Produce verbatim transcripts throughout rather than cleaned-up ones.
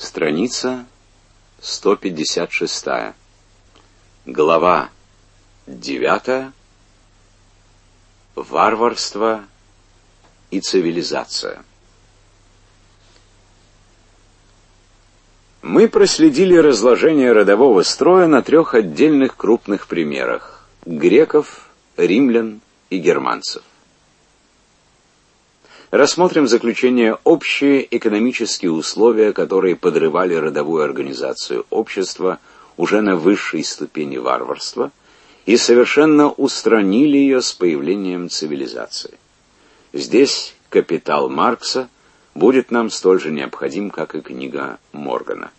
Страница сто пятьдесят шесть. Глава девятая. Варварство и цивилизация. Мы проследили разложение родового строя на трех отдельных крупных примерах – греков, римлян и германцев. Рассмотрим заключение общие экономические условия, которые подрывали родовую организацию общества уже на высшей ступени варварства и совершенно устранили ее с появлением цивилизации. Здесь «Капитал» Маркса будет нам столь же необходим, как и книга Моргана.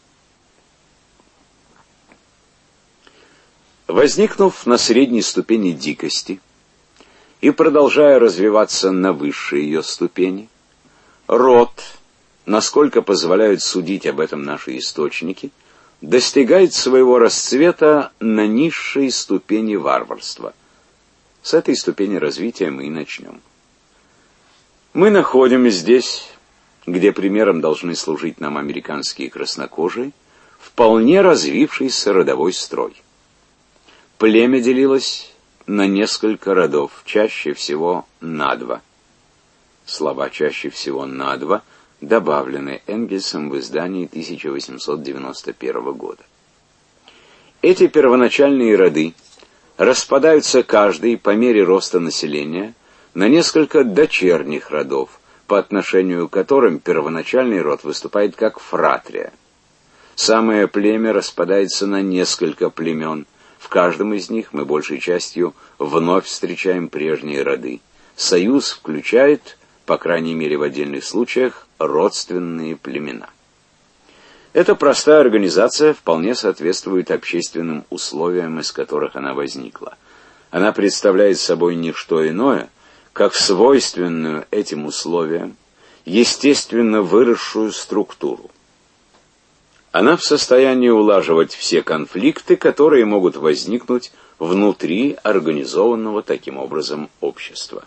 Возникнув на средней ступени дикости и продолжая развиваться на высшей ее ступени, род, насколько позволяют судить об этом наши источники, достигает своего расцвета на низшей ступени варварства. С этой ступени развития мы и начнем. Мы находим здесь, где примером должны служить нам американские краснокожие, вполне развившийся родовой строй. Племя делилось на несколько родов, чаще всего на два. Слова «чаще всего на два» добавлены Энгельсом в издании тысяча восемьсот девяносто первого года. Эти первоначальные роды распадаются каждый по мере роста населения на несколько дочерних родов, по отношению к которым первоначальный род выступает как фратрия. Самое племя распадается на несколько племен. В каждом из них мы большей частью вновь встречаем прежние роды. Союз включает, по крайней мере в отдельных случаях, родственные племена. Эта простая организация вполне соответствует общественным условиям, из которых она возникла. Она представляет собой не что иное, как свойственную этим условиям, естественно выросшую структуру. Она в состоянии улаживать все конфликты, которые могут возникнуть внутри организованного таким образом общества.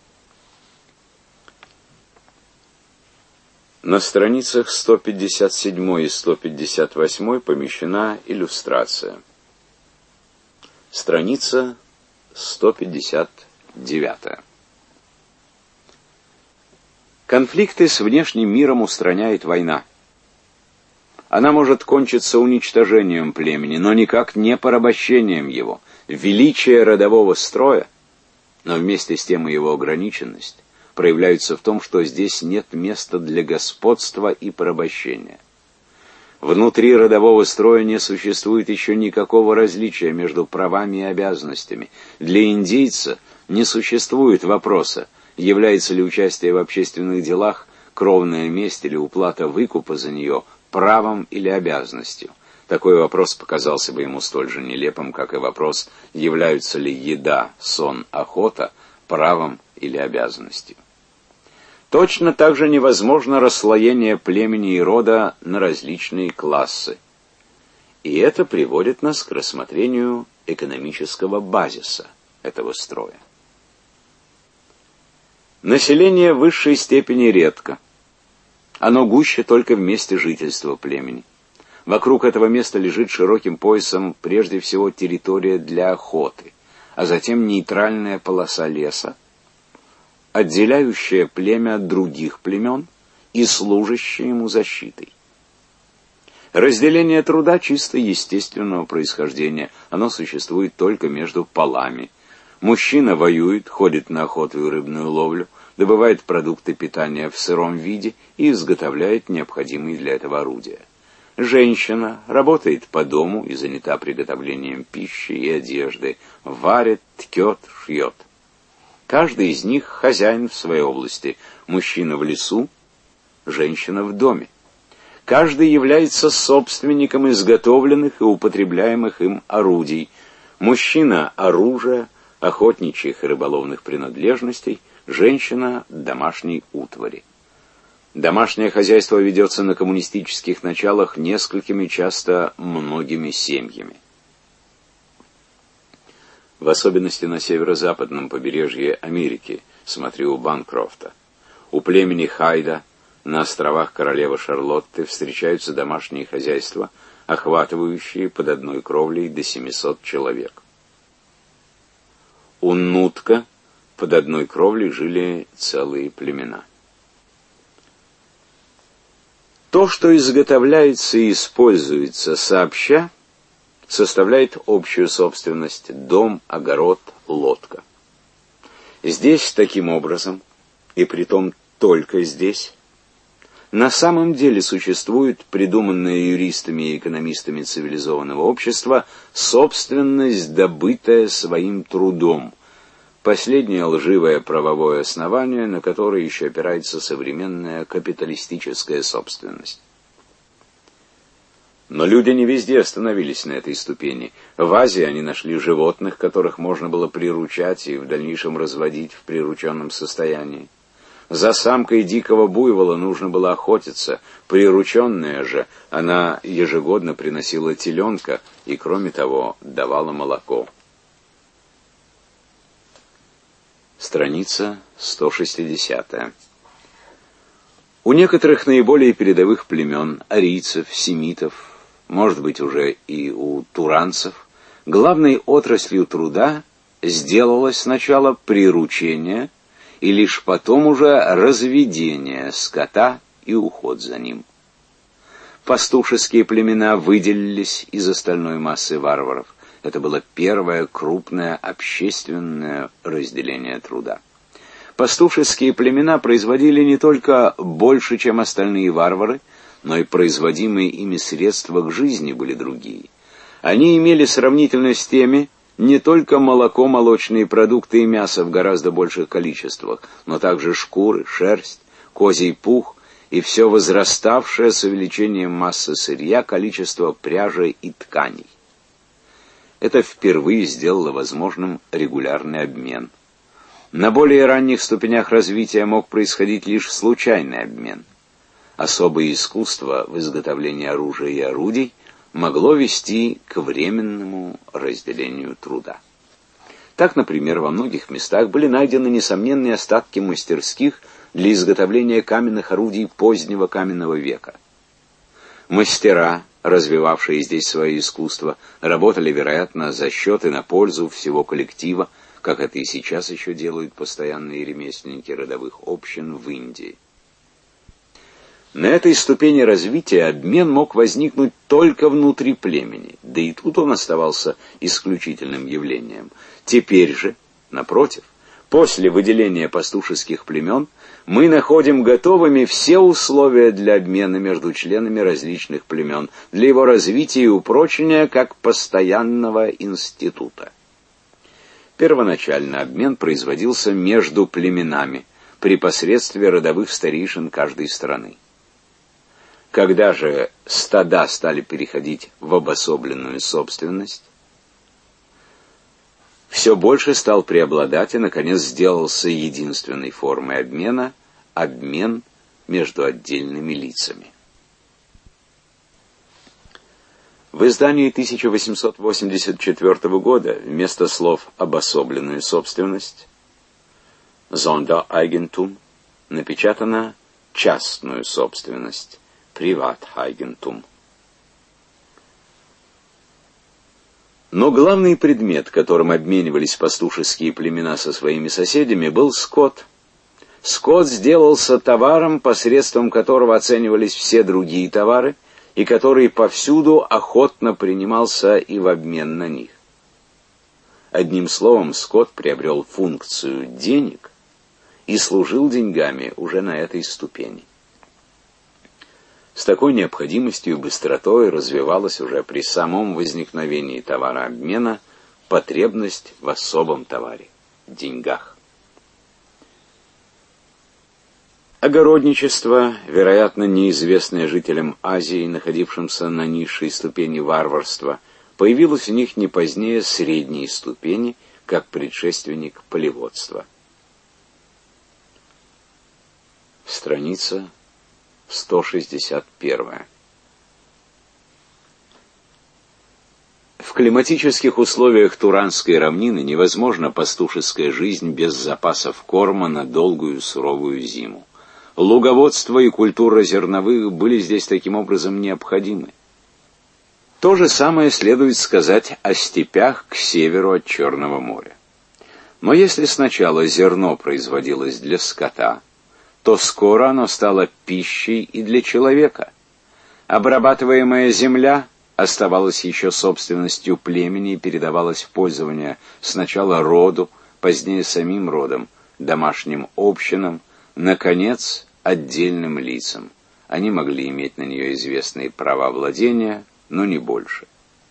На страницах сто пятьдесят семь и сто пятьдесят восемь помещена иллюстрация. Страница сто пятьдесят девять. Конфликты с внешним миром устраняет война. Она может кончиться уничтожением племени, но никак не порабощением его. Величие родового строя, но вместе с тем и его ограниченность, проявляются в том, что здесь нет места для господства и порабощения. Внутри родового строя не существует еще никакого различия между правами и обязанностями. Для индейца не существует вопроса, является ли участие в общественных делах, кровная месть или уплата выкупа за нее правом или обязанностью. Такой вопрос показался бы ему столь же нелепым, как и вопрос, являются ли еда, сон, охота правом или обязанностью. Точно так же невозможно расслоение племени и рода на различные классы. И это приводит нас к рассмотрению экономического базиса этого строя. Население высшей степени редко. Оно гуще только в месте жительства племени. Вокруг этого места лежит широким поясом прежде всего территория для охоты, а затем нейтральная полоса леса, отделяющая племя от других племен и служащая ему защитой. Разделение труда чисто естественного происхождения. Оно существует только между полами. Мужчина воюет, ходит на охоту и рыбную ловлю, добывает продукты питания в сыром виде и изготовляет необходимые для этого орудия. Женщина работает по дому и занята приготовлением пищи и одежды, варит, ткет, шьет. Каждый из них хозяин в своей области. Мужчина в лесу, женщина в доме. Каждый является собственником изготовленных и употребляемых им орудий. Мужчина – оружия, охотничьих и рыболовных принадлежностей, женщина – домашней утвари. Домашнее хозяйство ведется на коммунистических началах несколькими, часто многими семьями. В особенности на северо-западном побережье Америки, смотри у Банкрофта. У племени Хайда На островах королевы Шарлотты встречаются домашние хозяйства, охватывающие под одной кровлей до семисот человек. У Нутка под одной кровлей жили целые племена. То, что изготовляется и используется сообща, составляет общую собственность: дом, огород, лодка. Здесь, таким образом, и притом только здесь, на самом деле существует придуманная юристами и экономистами цивилизованного общества собственность, добытая своим трудом. Последнее лживое правовое основание, на которое еще опирается современная капиталистическая собственность. Но люди не везде остановились на этой ступени. В Азии они нашли животных, которых можно было приручать и в дальнейшем разводить в прирученном состоянии. За самкой дикого буйвола нужно было охотиться, прирученная же она ежегодно приносила теленка и, кроме того, давала молоко. Страница сто шестидесятая. У некоторых наиболее передовых племен, арийцев, семитов, может быть уже и у туранцев, главной отраслью труда сделалось сначала приручение и лишь потом уже разведение скота и уход за ним. Пастушеские племена выделились из остальной массы варваров. Это было первое крупное общественное разделение труда. Пастушеские племена производили не только больше, чем остальные варвары, но и производимые ими средства к жизни были другие. Они имели сравнительно с теми не только молоко, молочные продукты и мясо в гораздо больших количествах, но также шкуры, шерсть, козий пух и все возраставшее с увеличением массы сырья количество пряжи и тканей. Это впервые сделало возможным регулярный обмен. На более ранних ступенях развития мог происходить лишь случайный обмен. Особое искусство в изготовлении оружия и орудий могло вести к временному разделению труда. Так, например, во многих местах были найдены несомненные остатки мастерских для изготовления каменных орудий позднего каменного века. Мастера, развивавшие здесь свое искусство, работали, вероятно, за счет и на пользу всего коллектива, как это и сейчас еще делают постоянные ремесленники родовых общин в Индии. На этой ступени развития обмен мог возникнуть только внутри племени, да и тут он оставался исключительным явлением. Теперь же, напротив, после выделения пастушеских племен, мы находим готовыми все условия для обмена между членами различных племен, для его развития и упрочения как постоянного института. Первоначально обмен производился между племенами при посредстве родовых старейшин каждой страны. Когда же стада стали переходить в обособленную собственность, все больше стал преобладать и, наконец, сделался единственной формой обмена – обмен между отдельными лицами. В издании тысяча восемьсот восемьдесят четвёртого года вместо слов «обособленную собственность» «Sondereigentum» напечатано «частную собственность» «Privateigentum». Но главный предмет, которым обменивались пастушеские племена со своими соседями, был скот. Скот сделался товаром, посредством которого оценивались все другие товары, и который повсюду охотно принимался и в обмен на них. Одним словом, скот приобрел функцию денег и служил деньгами уже на этой ступени. С такой необходимостью и быстротой развивалась уже при самом возникновении товарообмена потребность в особом товаре – деньгах. Огородничество, вероятно, неизвестное жителям Азии, находившимся на низшей ступени варварства, появилось у них не позднее средней ступени, как предшественник полеводства. Страница сто шестьдесят первая. В климатических условиях Туранской равнины невозможна пастушеская жизнь без запасов корма на долгую суровую зиму. Луговодство и культура зерновых были здесь таким образом необходимы. То же самое следует сказать о степях к северу от Черного моря. Но если сначала зерно производилось для скота, то скоро оно стало пищей и для человека. Обрабатываемая земля оставалась еще собственностью племени и передавалась в пользование сначала роду, позднее самим родом, домашним общинам, наконец, отдельным лицам. Они могли иметь на нее известные права владения, но не больше.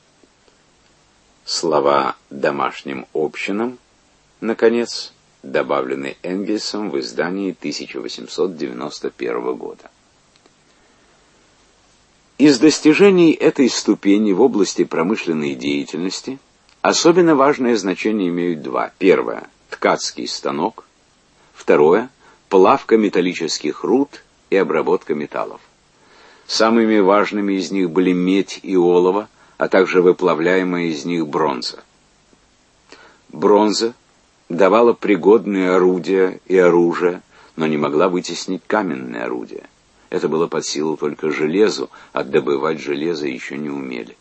Слова «домашним общинам», наконец, добавлены Энгельсом в издании тысяча восемьсот девяносто первого года. Из достижений этой ступени в области промышленной деятельности особенно важное значение имеют два. Первое – ткацкий станок. Второе – плавка металлических руд и обработка металлов. Самыми важными из них были медь и олово, а также выплавляемая из них бронза. Бронза давала пригодные орудия и оружие, но не могла вытеснить каменные орудия. Это было под силу только железу, а добывать железо еще не умели.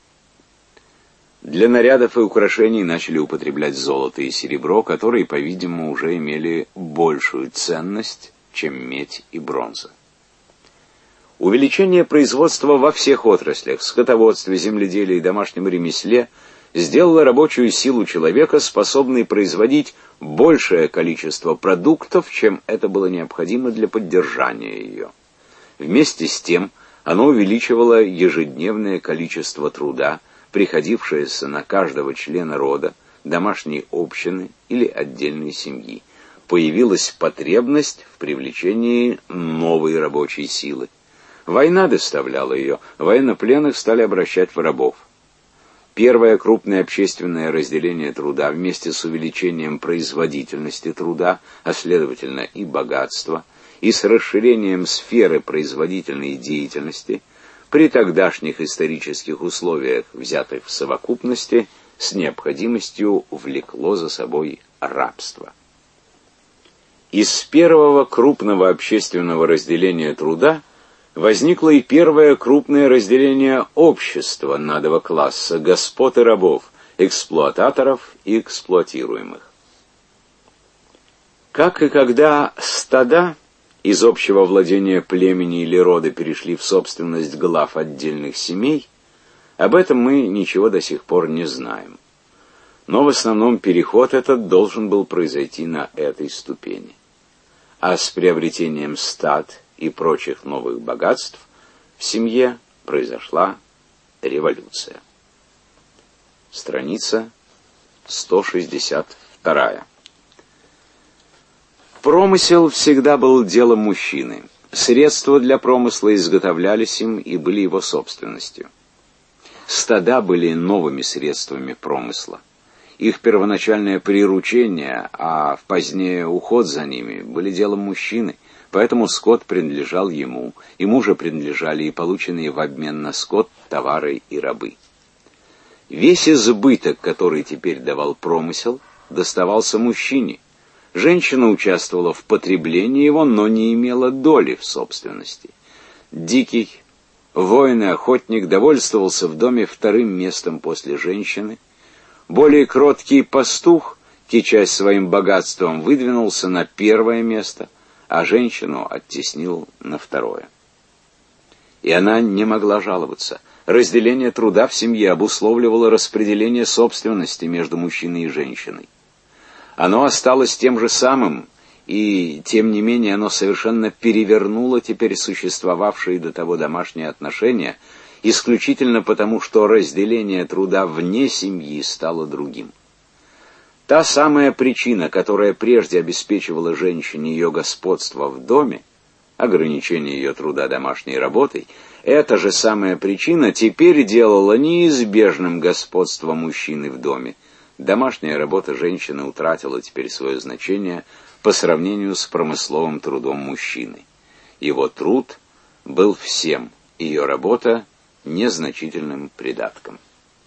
Для нарядов и украшений начали употреблять золото и серебро, которые, по-видимому, уже имели большую ценность, чем медь и бронза. Увеличение производства во всех отраслях, скотоводстве, земледелии и домашнем ремесле сделало рабочую силу человека, способной производить большее количество продуктов, чем это было необходимо для поддержания ее. Вместе с тем, оно увеличивало ежедневное количество труда, приходившееся на каждого члена рода, домашней общины или отдельной семьи. Появилась потребность в привлечении новой рабочей силы. Война доставляла ее, военнопленных стали обращать в рабов. Первое крупное общественное разделение труда вместе с увеличением производительности труда, а следовательно и богатства, и с расширением сферы производительной деятельности, при тогдашних исторических условиях, взятых в совокупности, с необходимостью влекло за собой рабство. Из первого крупного общественного разделения труда возникло и первое крупное разделение общества на два класса – господ и рабов, эксплуататоров и эксплуатируемых. Как и когда стада из общего владения племени или рода перешли в собственность глав отдельных семей, об этом мы ничего до сих пор не знаем. Но в основном переход этот должен был произойти на этой ступени. А с приобретением стад и прочих новых богатств в семье произошла революция. Страница сто шестьдесят два. Промысел всегда был делом мужчины. Средства для промысла изготовлялись им и были его собственностью. Стада были новыми средствами промысла. Их первоначальное приручение, а позднее уход за ними, были делом мужчины, поэтому скот принадлежал ему, ему же принадлежали и полученные в обмен на скот товары и рабы. Весь избыток, который теперь давал промысел, доставался мужчине. Женщина участвовала в потреблении его, но не имела доли в собственности. Дикий, воин и охотник довольствовался в доме вторым местом после женщины. Более кроткий пастух, кичась своим богатством, выдвинулся на первое место, а женщину оттеснил на второе. И она не могла жаловаться. Разделение труда в семье обусловливало распределение собственности между мужчиной и женщиной. Оно осталось тем же самым, и тем не менее оно совершенно перевернуло теперь существовавшие до того домашние отношения, исключительно потому, что разделение труда вне семьи стало другим. Та самая причина, которая прежде обеспечивала женщине ее господство в доме, ограничение ее труда домашней работой, эта же самая причина теперь делала неизбежным господство мужчины в доме. Домашняя работа женщины утратила теперь свое значение по сравнению с промысловым трудом мужчины. Его труд был всем, ее работа незначительным придатком.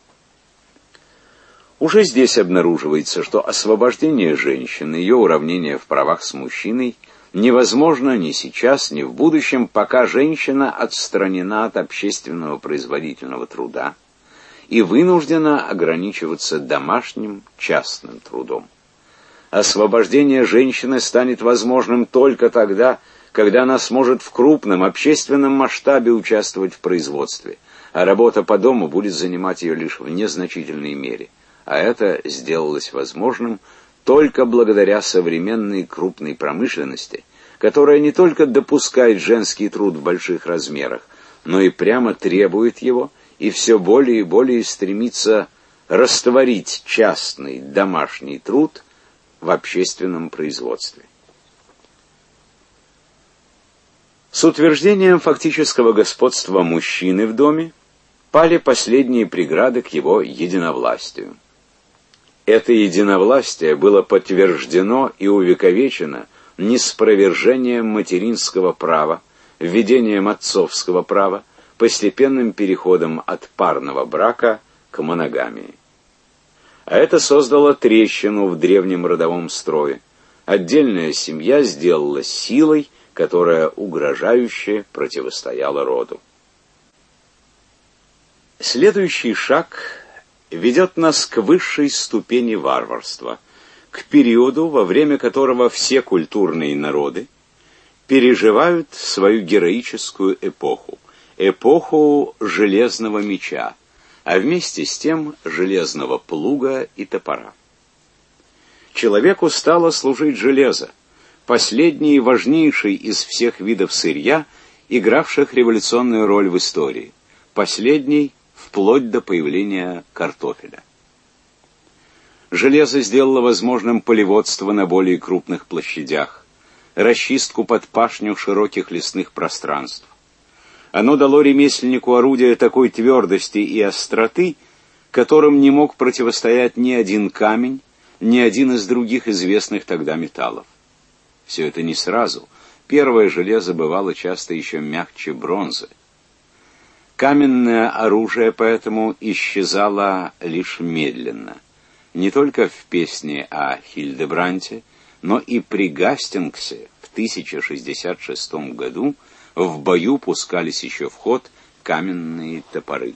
Уже здесь обнаруживается, что освобождение женщины, ее уравнение в правах с мужчиной невозможно ни сейчас, ни в будущем, пока женщина отстранена от общественного производительного труда и вынуждена ограничиваться домашним частным трудом. Освобождение женщины станет возможным только тогда, когда она сможет в крупном общественном масштабе участвовать в производстве, а работа по дому будет занимать ее лишь в незначительной мере. А это сделалось возможным только благодаря современной крупной промышленности, которая не только допускает женский труд в больших размерах, но и прямо требует его, и все более и более стремится растворить частный домашний труд в общественном производстве. С утверждением фактического господства мужчины в доме пали последние преграды к его единовластию. Это единовластие было подтверждено и увековечено ниспровержением материнского права, введением отцовского права, постепенным переходом от парного брака к моногамии. А это создало трещину в древнем родовом строе. Отдельная семья сделалась силой, которая угрожающе противостояла роду. Следующий шаг ведет нас к высшей ступени варварства, к периоду, во время которого все культурные народы переживают свою героическую эпоху, эпоху железного меча, а вместе с тем железного плуга и топора. Человеку стало служить железо, последний и важнейший из всех видов сырья, игравших революционную роль в истории, последний вплоть до появления картофеля. Железо сделало возможным полеводство на более крупных площадях, расчистку под пашню широких лесных пространств. Оно дало ремесленнику орудия такой твердости и остроты, которым не мог противостоять ни один камень, ни один из других известных тогда металлов. Все это не сразу. Первое железо бывало часто еще мягче бронзы. Каменное оружие поэтому исчезало лишь медленно. Не только в песне о Хильдебранте, но и при Гастингсе в тысяча шестьдесят шестом году в бою пускались еще в ход каменные топоры.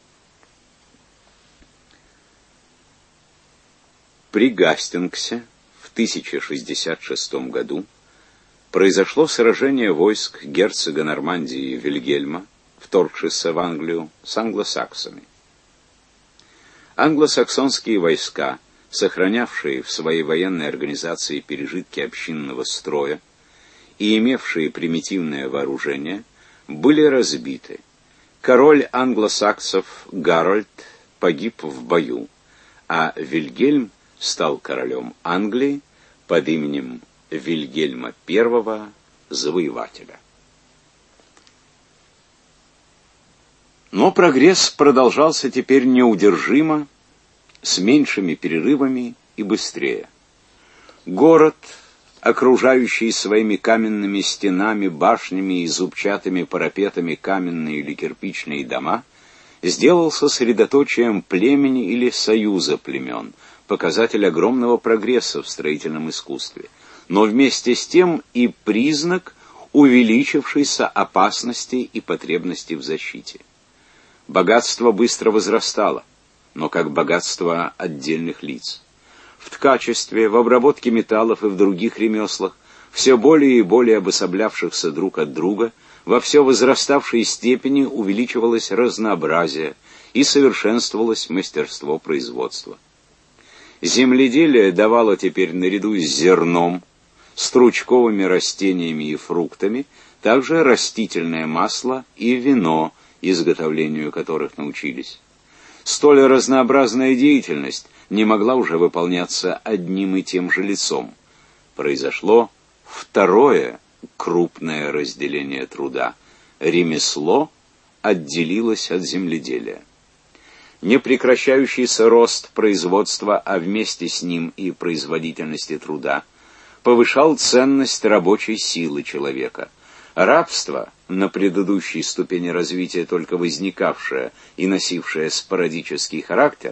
При Гастингсе в тысяча шестьдесят шестом году произошло сражение войск герцога Нормандии Вильгельма, вторгшихся в Англию, с англосаксами. Англосаксонские войска, сохранявшие в своей военной организации пережитки общинного строя и имевшие примитивное вооружение, были разбиты. Король англосаксов Гарольд погиб в бою, а Вильгельм стал королем Англии под именем Вильгельма Первого Завоевателя. Но прогресс продолжался теперь неудержимо, с меньшими перерывами и быстрее. Город, окружающий своими каменными стенами, башнями и зубчатыми парапетами каменные или кирпичные дома, сделался средоточием племени или союза племен, показатель огромного прогресса в строительном искусстве, но вместе с тем и признак увеличившейся опасности и потребности в защите. Богатство быстро возрастало, но как богатство отдельных лиц. В ткачестве, в обработке металлов и в других ремеслах, все более и более обособлявшихся друг от друга, во все возраставшей степени увеличивалось разнообразие и совершенствовалось мастерство производства. Земледелие давало теперь наряду с зерном, стручковыми растениями и фруктами, также растительное масло и вино, изготовлению которых научились. Столь разнообразная деятельность не могла уже выполняться одним и тем же лицом. Произошло второе крупное разделение труда. Ремесло отделилось от земледелия. Непрекращающийся рост производства, а вместе с ним и производительности труда, повышал ценность рабочей силы человека. Рабство, на предыдущей ступени развития только возникавшее и носившее спорадический характер,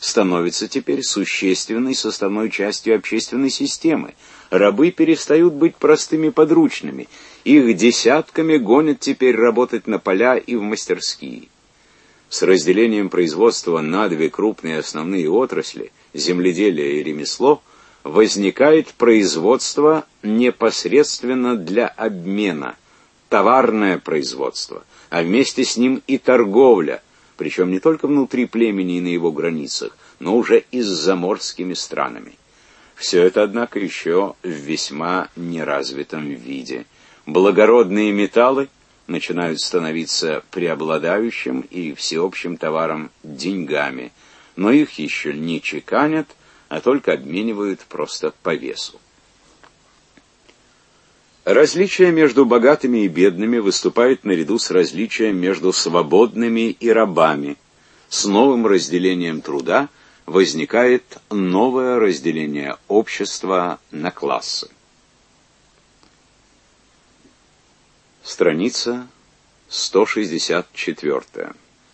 становится теперь существенной составной частью общественной системы. Рабы перестают быть простыми подручными. Их десятками гонят теперь работать на поля и в мастерские. С разделением производства на две крупные основные отрасли – земледелие и ремесло – возникает производство непосредственно для обмена, товарное производство, а вместе с ним и торговля, причем не только внутри племени и на его границах, но уже и с заморскими странами. Все это, однако, еще в весьма неразвитом виде. Благородные металлы начинают становиться преобладающим и всеобщим товаром деньгами, но их еще не чеканят, а только обменивают просто по весу. Различие между богатыми и бедными выступает наряду с различием между свободными и рабами. С новым разделением труда возникает новое разделение общества на классы. Страница сто шестьдесят четыре.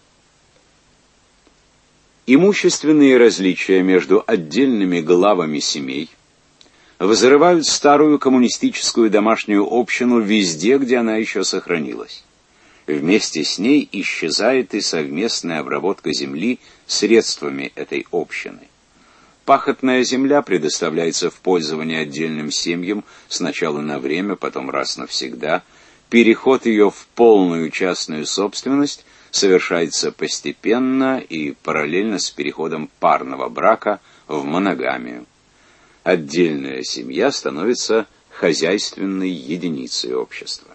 Имущественные различия между отдельными главами семей взрывают старую коммунистическую домашнюю общину везде, где она еще сохранилась. Вместе с ней исчезает и совместная обработка земли средствами этой общины. Пахотная земля предоставляется в пользование отдельным семьям сначала на время, потом раз навсегда. Переход ее в полную частную собственность совершается постепенно и параллельно с переходом парного брака в моногамию. Отдельная семья становится хозяйственной единицей общества.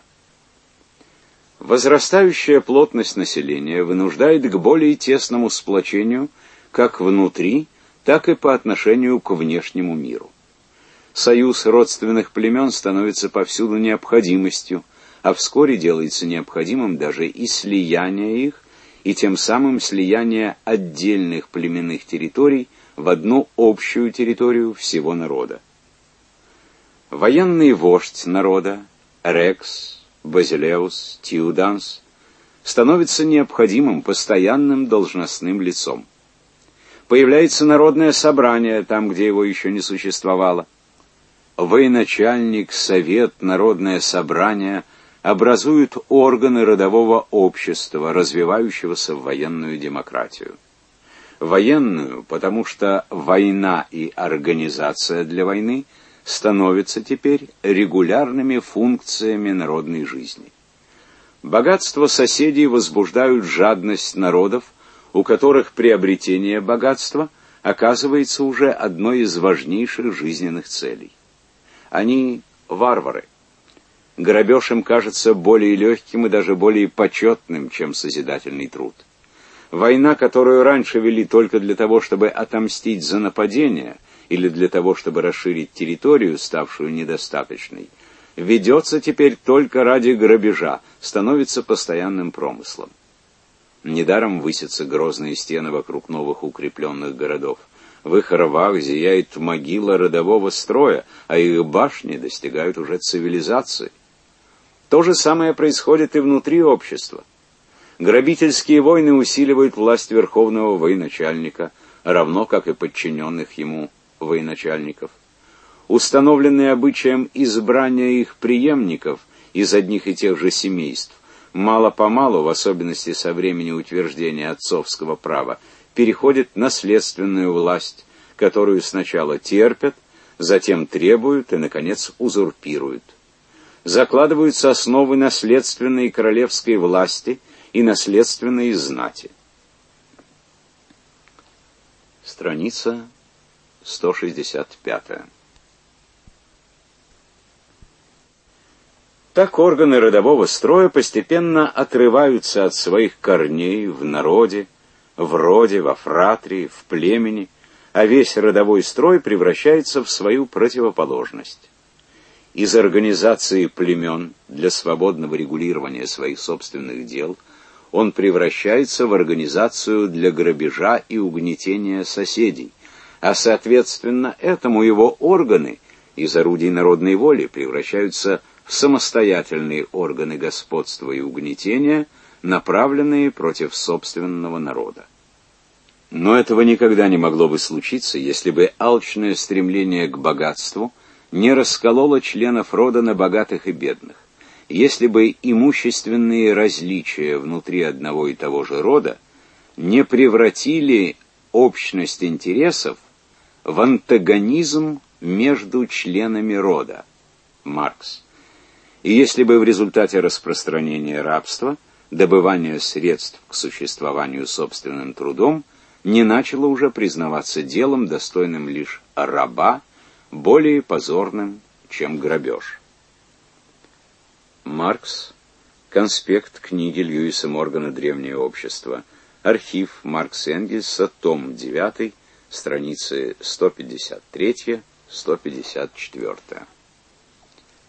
Возрастающая плотность населения вынуждает к более тесному сплочению как внутри, так и по отношению к внешнему миру. Союз родственных племен становится повсюду необходимостью, а вскоре делается необходимым даже и слияние их, и тем самым слияние отдельных племенных территорий в одну общую территорию всего народа. Военный вождь народа, Рекс, Базилеус, Тиуданс, становится необходимым постоянным должностным лицом. Появляется народное собрание там, где его еще не существовало. Военачальник, совет, народное собрание – образуют органы родового общества, развивающегося в военную демократию. Военную, потому что война и организация для войны становятся теперь регулярными функциями народной жизни. Богатства соседей возбуждают жадность народов, у которых приобретение богатства оказывается уже одной из важнейших жизненных целей. Они варвары. Грабеж им кажется более легким и даже более почетным, чем созидательный труд. Война, которую раньше вели только для того, чтобы отомстить за нападение, или для того, чтобы расширить территорию, ставшую недостаточной, ведется теперь только ради грабежа, становится постоянным промыслом. Недаром высятся грозные стены вокруг новых укрепленных городов. В их рвах зияет могила родового строя, а их башни достигают уже цивилизации. То же самое происходит и внутри общества. Грабительские войны усиливают власть верховного военачальника, равно как и подчиненных ему военачальников. Установленные обычаем избрания их преемников из одних и тех же семейств, мало-помалу, в особенности со времени утверждения отцовского права, переходит в наследственную власть, которую сначала терпят, затем требуют и, наконец, узурпируют. Закладываются основы наследственной королевской власти и наследственной знати. Страница сто шестьдесят пять. Так органы родового строя постепенно отрываются от своих корней в народе, в роде, во фратрии, в племени, а весь родовой строй превращается в свою противоположность. Из организации племен для свободного регулирования своих собственных дел он превращается в организацию для грабежа и угнетения соседей, а соответственно этому его органы из орудий народной воли превращаются в самостоятельные органы господства и угнетения, направленные против собственного народа. Но этого никогда не могло бы случиться, если бы алчное стремление к богатству не раскололо членов рода на богатых и бедных, если бы имущественные различия внутри одного и того же рода не превратили общность интересов в антагонизм между членами рода. Маркс. И если бы в результате распространения рабства добывание средств к существованию собственным трудом не начало уже признаваться делом, достойным лишь раба, более позорным, чем грабеж. Маркс. Конспект книги Льюиса Моргана «Древнее общество». Архив Маркса Энгельса, том девятый, страницы сто пятьдесят три — сто пятьдесят четыре.